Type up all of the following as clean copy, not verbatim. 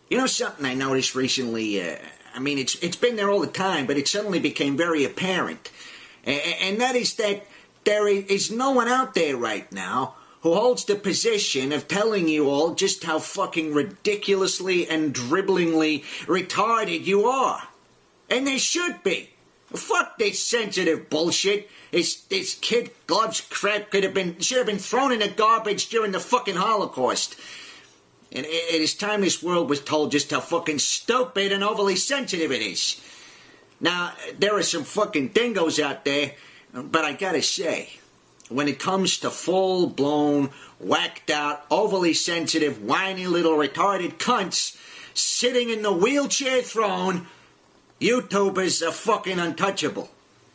You know something I noticed recently? I mean, it's been there all the time, but it suddenly became very apparent. And that is that there is no one out there right now who holds the position of telling you all just how fucking ridiculously and dribblingly retarded you are. And there should be. Fuck this sensitive bullshit. This kid gloves crap should have been thrown in the garbage during the fucking Holocaust. And it is time this world was told just how fucking stupid and overly sensitive it is. Now, there are some fucking dingoes out there, but I gotta say, when it comes to full-blown, whacked-out, overly sensitive, whiny little retarded cunts sitting in the wheelchair throne, YouTubers are fucking untouchable.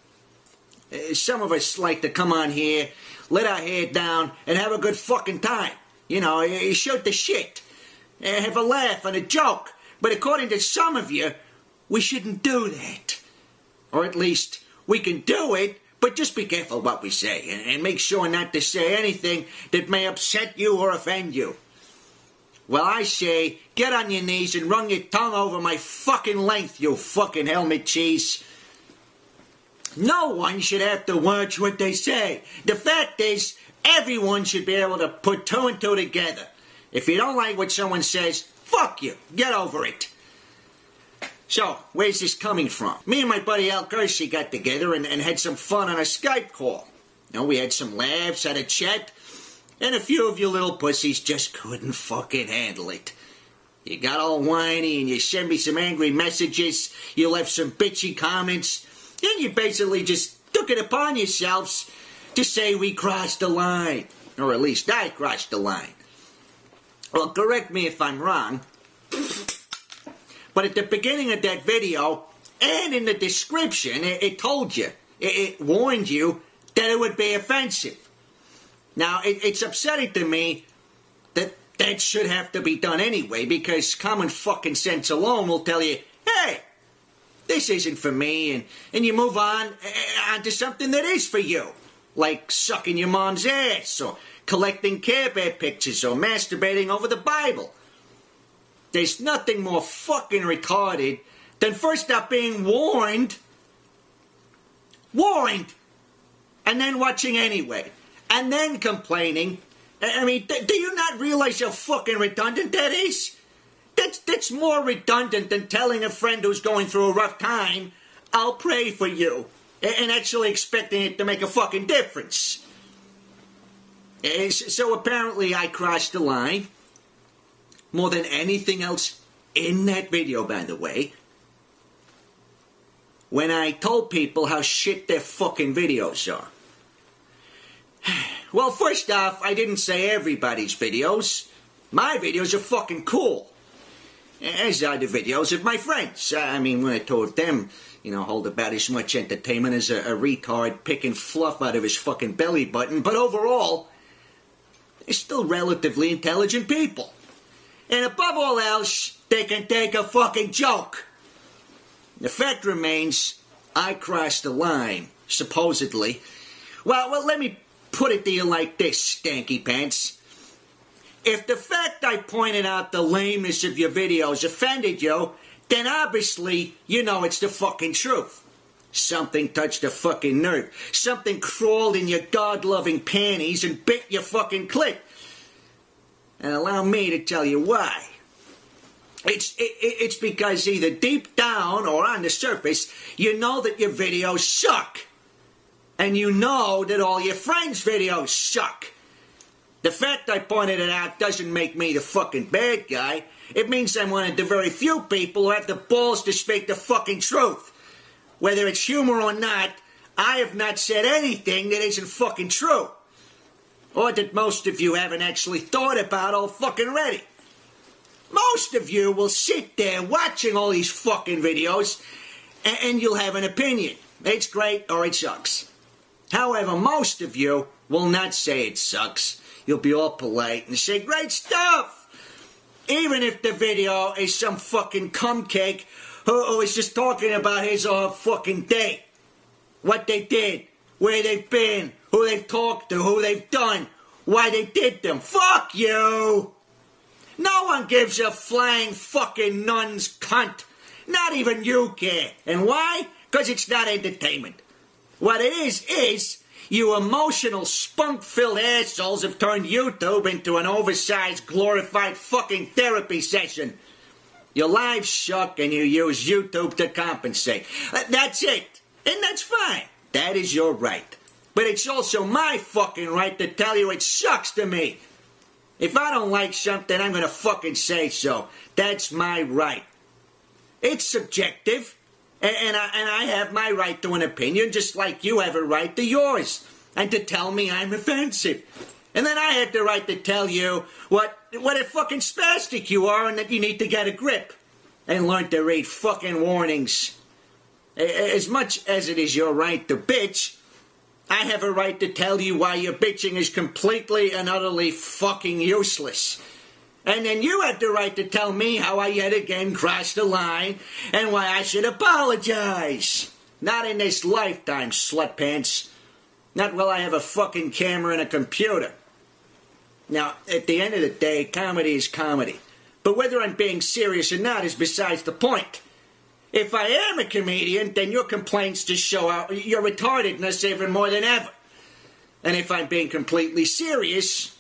Some of us like to come on here, let our hair down, and have a good fucking time. You know, shoot the shit. Have a laugh and a joke. But according to some of you, we shouldn't do that. Or at least, we can do it, but just be careful what we say, and make sure not to say anything that may upset you or offend you. Well, I say, get on your knees and run your tongue over my fucking length, you fucking helmet cheese. No one should have to watch what they say. The fact is, everyone should be able to put two and two together. If you don't like what someone says, fuck you. Get over it. So, where's this coming from? Me and my buddy Al Kersey got together and had some fun on a Skype call. You know, we had some laughs, had a chat, and a few of you little pussies just couldn't fucking handle it. You got all whiny and you sent me some angry messages, you left some bitchy comments, and you basically just took it upon yourselves to say we crossed the line. Or at least I crossed the line. Well, correct me if I'm wrong, but at the beginning of that video, and in the description, it told you, it warned you that it would be offensive. Now, it's upsetting to me that that should have to be done anyway, because common fucking sense alone will tell you, hey, this isn't for me, and you move on to something that is for you, like sucking your mom's ass, or collecting Care Bear pictures, or masturbating over the Bible. There's nothing more fucking retarded than first up being warned, and then watching anyway, and then complaining. I mean, do you not realize how fucking redundant that is? That's more redundant than telling a friend who's going through a rough time, I'll pray for you, and actually expecting it to make a fucking difference. So apparently I crossed the line. More than anything else in that video, by the way, when I told people how shit their fucking videos are. Well, first off, I didn't say everybody's videos. My videos are fucking cool. As are the videos of my friends. I mean, when I told them, you know, hold about as much entertainment as a retard picking fluff out of his fucking belly button. But overall, they're still relatively intelligent people. And above all else, they can take a fucking joke. The fact remains, I crossed the line, supposedly. Well, let me put it to you like this, Stanky Pants. If the fact I pointed out the lameness of your videos offended you, then obviously you know it's the fucking truth. Something touched a fucking nerve. Something crawled in your God-loving panties and bit your fucking clit. And allow me to tell you why. It's because either deep down or on the surface, you know that your videos suck. And you know that all your friends' videos suck. The fact I pointed it out doesn't make me the fucking bad guy. It means I'm one of the very few people who have the balls to speak the fucking truth. Whether it's humor or not, I have not said anything that isn't fucking true. Or that most of you haven't actually thought about all fucking ready. Most of you will sit there watching all these fucking videos and you'll have an opinion. It's great or it sucks. However, most of you will not say it sucks. You'll be all polite and say, great stuff! Even if the video is some fucking cumcake who is just talking about his fucking day. What they did, where they've been, who they've talked to, who they've done, why they did them. Fuck you! No one gives a flying fucking nun's cunt. Not even you care. And why? Because it's not entertainment. What it is you emotional spunk-filled assholes have turned YouTube into an oversized, glorified fucking therapy session. Your lives suck and you use YouTube to compensate. That's it. And that's fine. That is your right. But it's also my fucking right to tell you it sucks to me. If I don't like something, I'm gonna fucking say so. That's my right. It's subjective. And I have my right to an opinion, just like you have a right to yours. And to tell me I'm offensive. And then I have the right to tell you what a fucking spastic you are and that you need to get a grip. And learn to read fucking warnings. As much as it is your right to bitch, I have a right to tell you why your bitching is completely and utterly fucking useless. And then you have the right to tell me how I yet again crossed the line and why I should apologize. Not in this lifetime, slutpants. Not while I have a fucking camera and a computer. Now, at the end of the day, comedy is comedy. But whether I'm being serious or not is besides the point. If I am a comedian, then your complaints just show out your retardedness even more than ever. And if I'm being completely serious,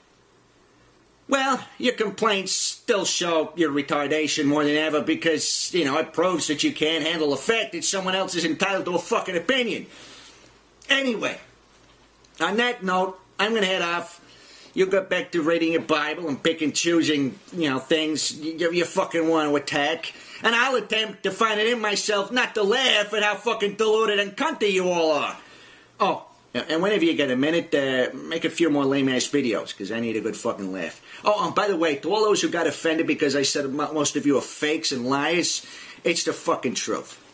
well, your complaints still show your retardation more than ever because, it proves that you can't handle the fact that someone else is entitled to a fucking opinion. Anyway, on that note, I'm going to head off. You get back to reading your Bible and pick and choosing, things you fucking want to attack. And I'll attempt to find it in myself not to laugh at how fucking deluded and cunty you all are. Oh, and whenever you get a minute, make a few more lame-ass videos, because I need a good fucking laugh. Oh, and by the way, to all those who got offended because I said most of you are fakes and liars, it's the fucking truth.